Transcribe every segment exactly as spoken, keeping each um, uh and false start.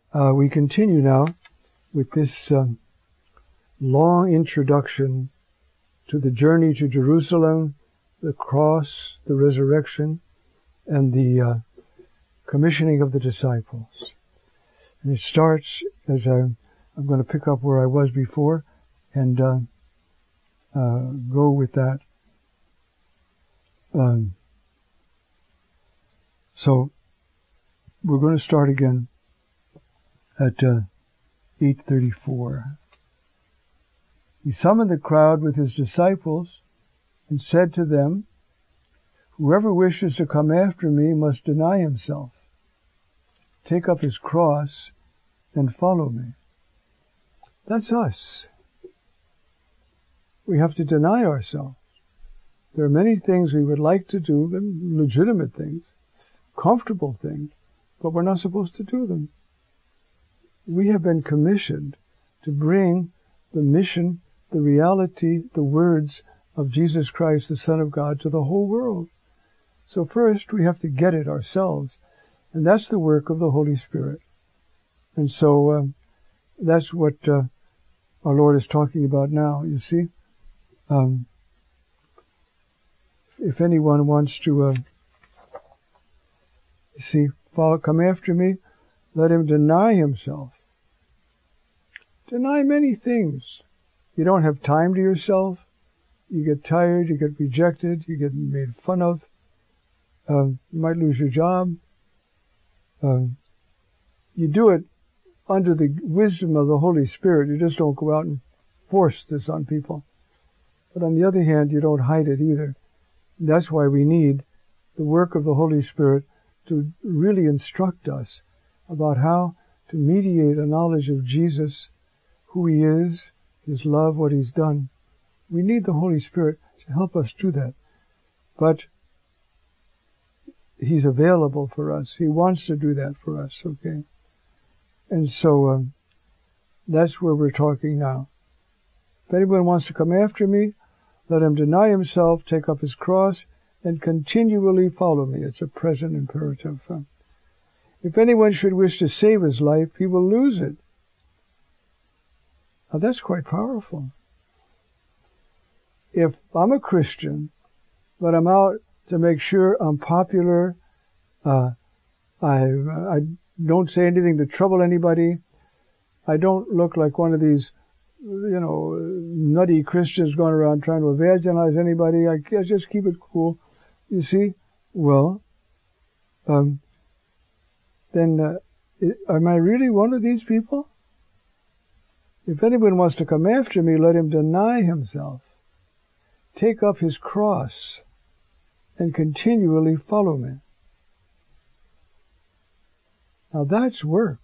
Uh, we continue now with this uh, long introduction to the journey to Jerusalem, the cross, the resurrection, and the uh, commissioning of the disciples. And it starts, as I, I'm going to pick up where I was before and uh, uh, go with that. Um, so, we're going to start again at uh, eight thirty-four. He summoned the crowd with his disciples and said to them, "Whoever wishes to come after me must deny himself, take up his cross, and follow me." That's us. We have to deny ourselves. There are many things we would like to do, legitimate things, comfortable things, but we're not supposed to do them. We have been commissioned to bring the mission, the reality, the words of Jesus Christ, the Son of God, to the whole world. So first we have to get it ourselves, and that's the work of the Holy Spirit. And so uh, that's what uh, our Lord is talking about now, you see. Um, if anyone wants to, uh, you see, follow, come after me, let him deny himself. Deny many things. You don't have time to yourself. You get tired, you get rejected, you get made fun of. Uh, you might lose your job. Uh, you do it under the wisdom of the Holy Spirit. You just don't go out and force this on people. But on the other hand, you don't hide it either. That's why we need the work of the Holy Spirit to really instruct us about how to mediate a knowledge of Jesus, who he is, his love, what he's done. We need the Holy Spirit to help us do that. But he's available for us. He wants to do that for us, okay? And so um, that's where we're talking now. If anyone wants to come after me, let him deny himself, take up his cross, and continually follow me. It's a present imperative. Uh, if anyone should wish to save his life, he will lose it. Now that's quite powerful. If I'm a Christian, but I'm out to make sure I'm popular, uh, I, I don't say anything to trouble anybody, I don't look like one of these, you know, nutty Christians going around trying to evangelize anybody, I, I just keep it cool, you see, well, um, then uh, am I really one of these people? If anyone wants to come after me, let him deny himself, take up his cross, and continually follow me. Now that's work.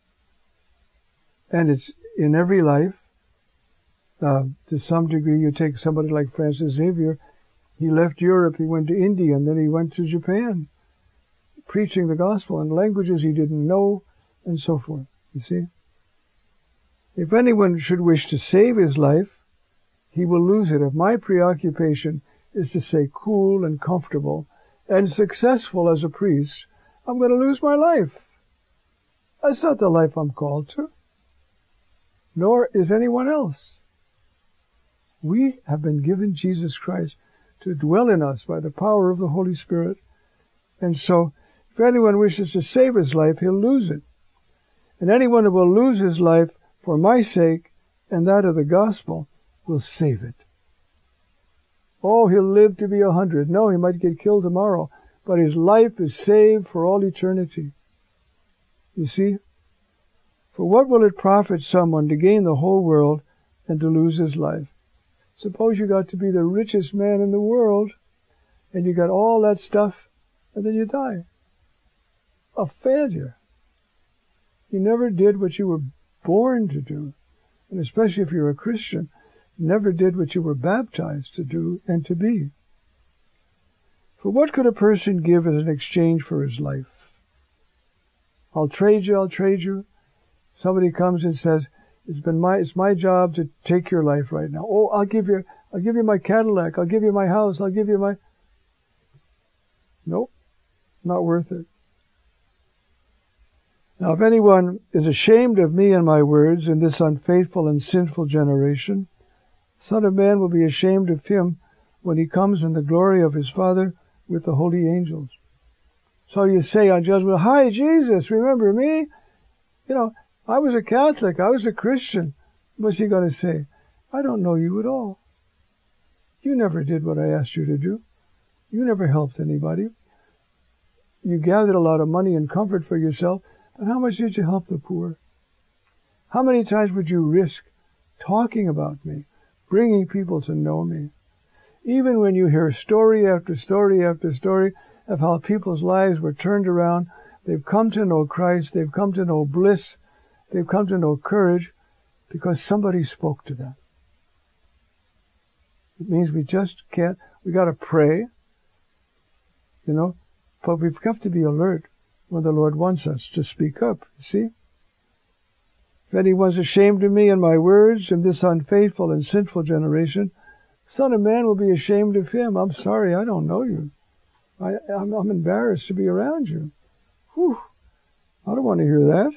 And it's in every life. Uh, to some degree, you take somebody like Francis Xavier. He left Europe, he went to India, and then he went to Japan, preaching the gospel in languages he didn't know, and so forth, you see. If anyone should wish to save his life, he will lose it. If my preoccupation is to stay cool and comfortable and successful as a priest, I'm going to lose my life. That's not the life I'm called to. Nor is anyone else. We have been given Jesus Christ to dwell in us by the power of the Holy Spirit. And so, if anyone wishes to save his life, he'll lose it. And anyone who will lose his life for my sake and that of the gospel will save it. Oh, he'll live to be a hundred. No, he might get killed tomorrow, but his life is saved for all eternity. You see? For what will it profit someone to gain the whole world and to lose his life? Suppose you got to be the richest man in the world, and you got all that stuff, and then you die. A failure. You never did what you were born to do, and especially if you're a Christian, never did what you were baptized to do and to be. For what could a person give as an exchange for his life? I'll trade you, I'll trade you. Somebody comes and says, it's been my, it's my job to take your life right now. Oh, I'll give you, I'll give you my Cadillac, I'll give you my house, I'll give you my... Nope, not worth it. Now if anyone is ashamed of me and my words in this unfaithful and sinful generation, the Son of Man will be ashamed of him when he comes in the glory of his Father with the holy angels. So you say on judgment, hi Jesus, remember me? You know, I was a Catholic, I was a Christian. What's he going to say? I don't know you at all. You never did what I asked you to do. You never helped anybody. You gathered a lot of money and comfort for yourself, but how much did you help the poor? How many times would you risk talking about me, bringing people to know me? Even when you hear story after story after story of how people's lives were turned around, they've come to know Christ, they've come to know bliss, they've come to know courage, because somebody spoke to them. It means we just can't, we got to pray, you know, but we've got to be alert when the Lord wants us to speak up, you see? If anyone's ashamed of me and my words in this unfaithful and sinful generation, the Son of Man will be ashamed of him. I'm sorry, I don't know you. I, I'm, I'm embarrassed to be around you. Whew. I don't want to hear that.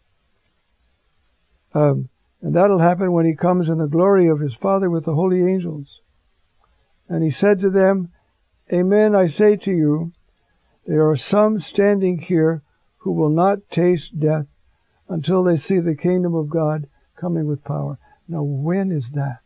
Um, and that'll happen when he comes in the glory of his Father with the holy angels. And he said to them, Amen, I say to you, there are some standing here who will not taste death until they see the kingdom of God coming with power. Now, when is that?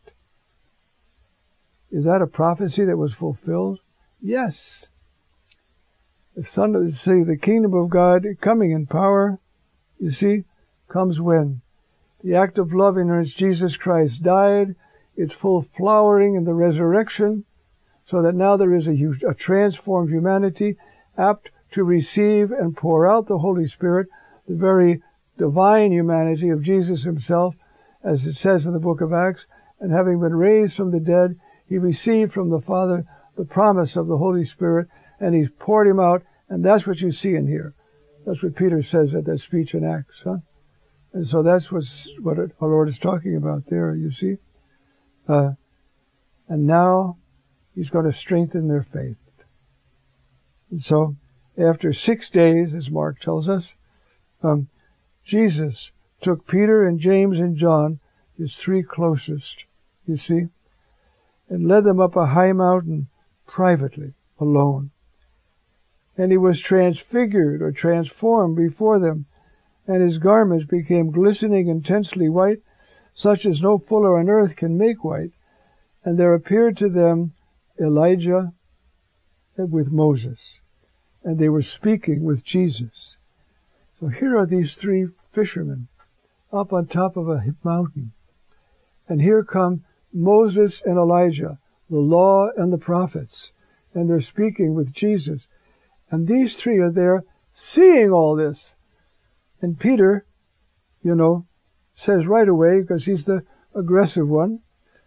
Is that a prophecy that was fulfilled? Yes. The Son, see, the kingdom of God coming in power, you see, comes when? The act of love in which Jesus Christ died, its full flowering in the resurrection, so that now there is a, a transformed humanity apt to receive and pour out the Holy Spirit, the very divine humanity of Jesus himself, as it says in the book of Acts, and having been raised from the dead, he received from the Father the promise of the Holy Spirit, and he's poured him out, and that's what you see in here. That's what Peter says at that speech in Acts, huh? And so that's what's, what it, our Lord is talking about there, you see. Uh, and now he's going to strengthen their faith. And so, after six days, as Mark tells us, um, Jesus took Peter and James and John, his three closest, you see, and led them up a high mountain privately, alone. And he was transfigured or transformed before them, and his garments became glistening intensely white, such as no fuller on earth can make white. And there appeared to them Elijah with Moses, and they were speaking with Jesus. So here are these three fishermen up on top of a mountain. And here come Moses and Elijah, the law and the prophets, and they're speaking with Jesus. And these three are there seeing all this. And Peter, you know, says right away, because he's the aggressive one,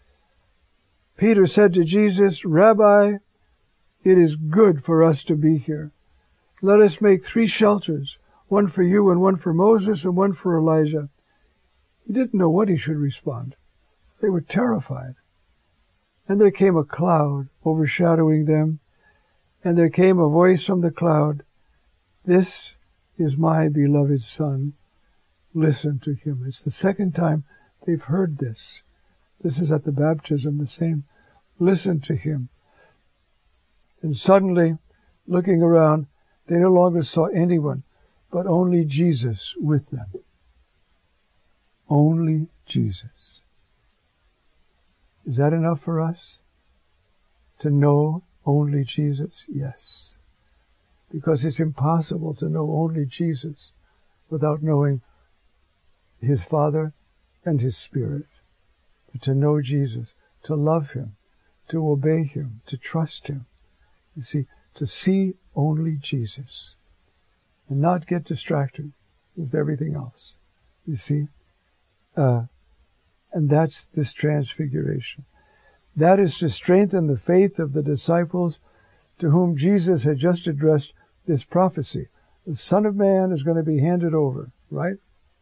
Peter said to Jesus, Rabbi, it is good for us to be here. Let us make three shelters, one for you and one for Moses and one for Elijah. He didn't know what he should respond. They were terrified. And there came a cloud overshadowing them, and there came a voice from the cloud, This is my beloved Son. Listen to him. It's the second time they've heard this. This is at the baptism, the same. Listen to him. And suddenly, looking around, they no longer saw anyone, but only Jesus with them. Only Jesus. Is that enough for us? To know only Jesus? Yes. Because it's impossible to know only Jesus without knowing his Father and his Spirit. But to know Jesus, to love him, to obey him, to trust him. You see, to see only Jesus and not get distracted with everything else. You see? Uh, and that's this transfiguration. That is to strengthen the faith of the disciples to whom Jesus had just addressed this prophecy. The Son of Man is going to be handed over, right?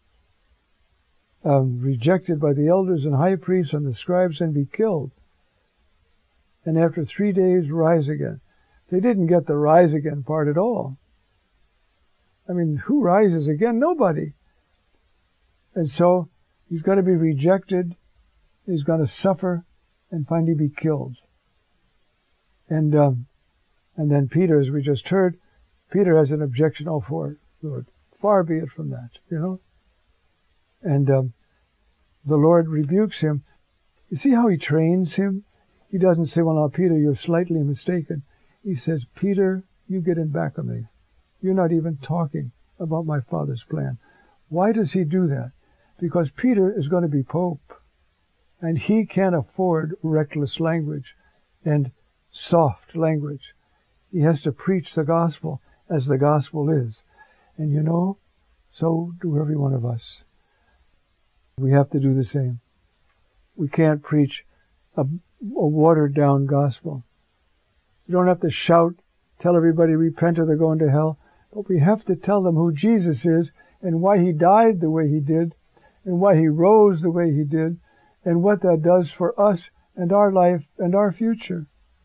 Um, rejected by the elders and high priests and the scribes and be killed. And after three days rise again. They didn't get the rise again part at all. I mean, who rises again? Nobody. And so he's going to be rejected. He's going to suffer and finally be killed. And um, and then Peter, as we just heard, Peter has an objection. Oh, for it, Lord, far be it from that, you know. And um, the Lord rebukes him. You see how he trains him? He doesn't say, well, now, Peter, you're slightly mistaken. He says, Peter, you get in back of me. You're not even talking about my Father's plan. Why does he do that? Because Peter is going to be Pope, and he can't afford reckless language and soft language. He has to preach the gospel as the gospel is. And you know, so do every one of us. We have to do the same. We can't preach a, a watered-down gospel. You don't have to shout, tell everybody repent or they're going to hell. But we have to tell them who Jesus is and why he died the way he did and why he rose the way he did and what that does for us and our life and our future.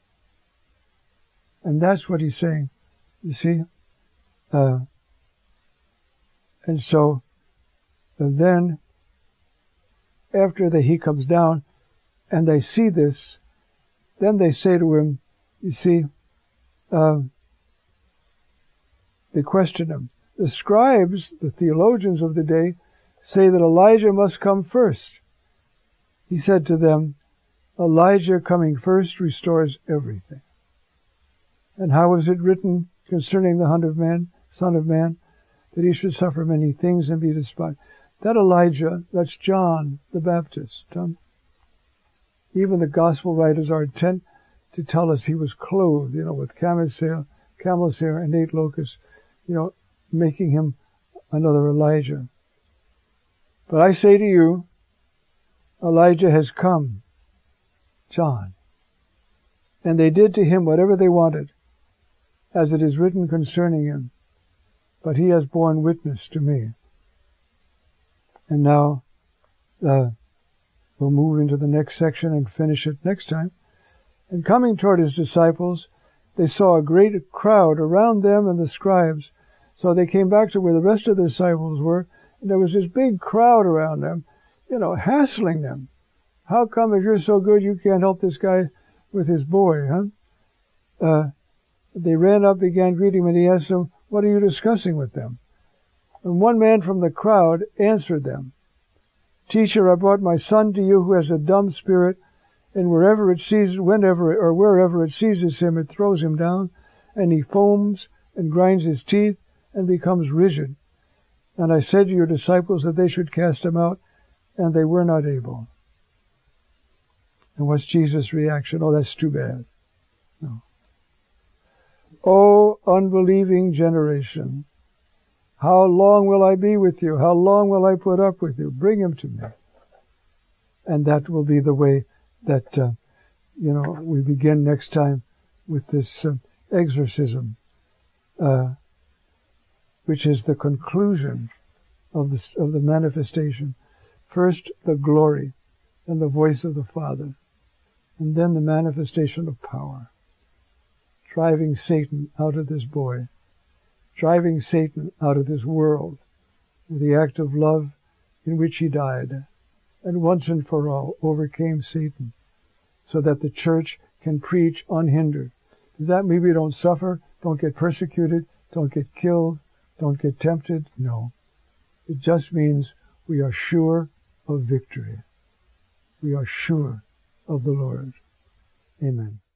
And that's what he's saying, you see. Uh, and so, and then, after the, he comes down and they see this, then they say to him, you see, uh, they question him. The scribes, the theologians of the day, say that Elijah must come first. He said to them, Elijah coming first restores everything. And how is it written concerning the Son of Man, Son of Man, that he should suffer many things and be despised? That Elijah, that's John the Baptist. Um, even the gospel writers are intent to tell us he was clothed, you know, with camel's hair, camel's hair and eight locusts, you know, making him another Elijah. But I say to you, Elijah has come, John, and they did to him whatever they wanted, as it is written concerning him. But he has borne witness to me. And now uh, we'll move into the next section and finish it next time. And coming toward his disciples, they saw a great crowd around them and the scribes. So they came back to where the rest of the disciples were, and there was this big crowd around them, you know, hassling them. How come if you're so good you can't help this guy with his boy, huh? Uh, they ran up, began greeting him, and he asked them, what are you discussing with them? And one man from the crowd answered them, Teacher, I brought my son to you who has a dumb spirit, and wherever it seizes, whenever or wherever it seizes him, it throws him down, and he foams and grinds his teeth and becomes rigid. And I said to your disciples that they should cast him out, and they were not able. And what's Jesus' reaction? Oh, that's too bad. No. O unbelieving generation, how long will I be with you? How long will I put up with you? Bring him to me. And that will be the way that, uh, you know, we begin next time with this uh, exorcism, uh, which is the conclusion of the, of the manifestation. First, the glory and the voice of the Father, and then the manifestation of power, driving Satan out of this boy, driving Satan out of this world, with the act of love in which he died, and once and for all overcame Satan, so that the church can preach unhindered. Does that mean we don't suffer, don't get persecuted, don't get killed, don't get tempted? No. It just means we are sure of victory. We are sure of the Lord. Amen.